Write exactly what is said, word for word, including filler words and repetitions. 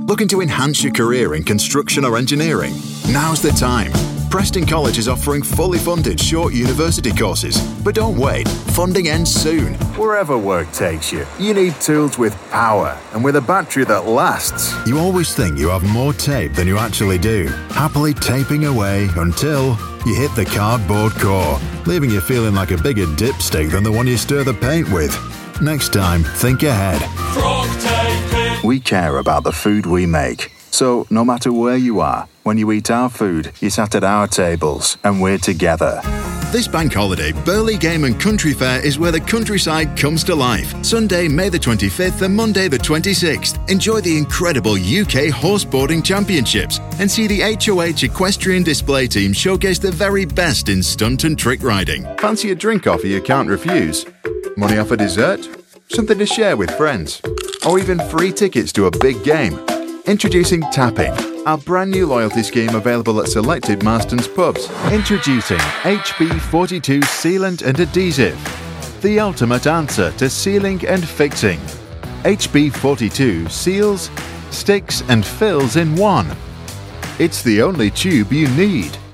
Looking to enhance your career in construction or engineering? Now's the time. Preston College is offering fully funded short university courses. But don't wait, funding ends soon. Wherever work takes you, you need tools with power and with a battery that lasts. You always think you have more tape than you actually do, happily taping away until you hit the cardboard core, leaving you feeling like a bigger dipstick than the one you stir the paint with. Next time, think ahead. Frog taping. We care about the food we make. So, no matter where you are, when you eat our food, you sat at our tables, and we're together. This bank holiday, Burley Game and Country Fair is where the countryside comes to life. Sunday, May the twenty-fifth and Monday the twenty-sixth. Enjoy the incredible U K Horseboarding Championships and see the H O H Equestrian Display Team showcase the very best in stunt and trick riding. Fancy a drink offer you can't refuse? Money off a dessert? Something to share with friends? Or even free tickets to a big game? Introducing Tapping, our brand new loyalty scheme available at selected Marston's pubs. Introducing H B forty-two Sealant and Adhesive, the ultimate answer to sealing and fixing. H B forty-two seals, sticks and fills in one. It's the only tube you need.